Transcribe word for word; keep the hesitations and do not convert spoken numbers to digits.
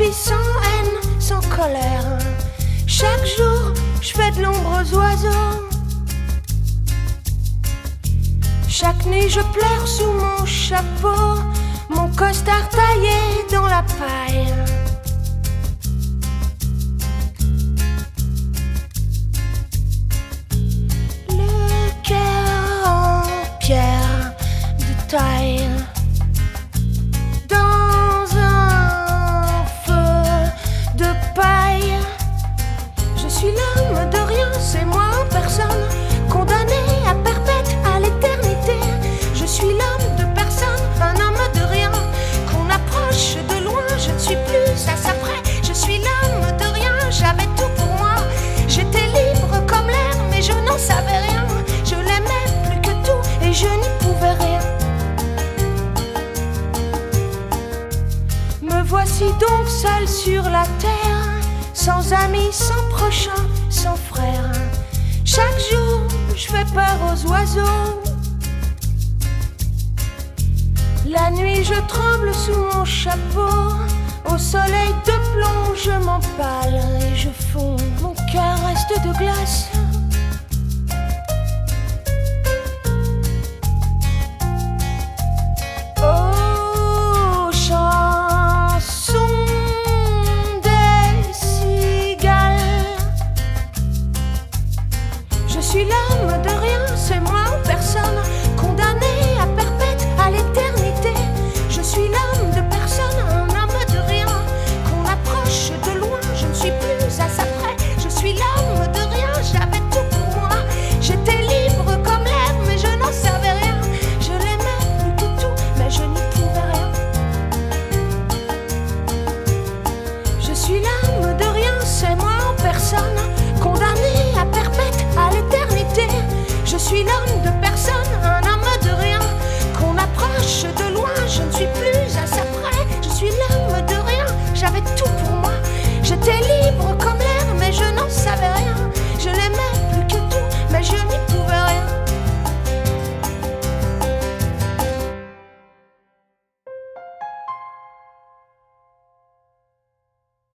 suis sans haine, sans colère. Chaque jour, je fais de l'ombre aux oiseaux. Chaque nuit, je pleure sous mon chapeau, mon costard taillé dans la paille. Le cœur en pierre de taille. Dans un feu de paille. Je suis l'homme de rien, c'est moi en personne, condamné à perpète, à l'éternité. Je suis l'homme de personne, un homme de rien, qu'on approche de loin, je ne suis plus à sa près. Je suis l'homme de rien, j'avais tout pour moi. J'étais libre comme l'air, mais je n'en savais rien. Je l'aimais plus que tout et je n'y pouvais rien. Me voici donc seul sur la terre, sans amis, sans prochain, sans frère. Chaque jour, je fais peur aux oiseaux. La nuit, je tremble sous mon chapeau. Au soleil de plomb, je m'empale et je fonds. Mon cœur reste de glace.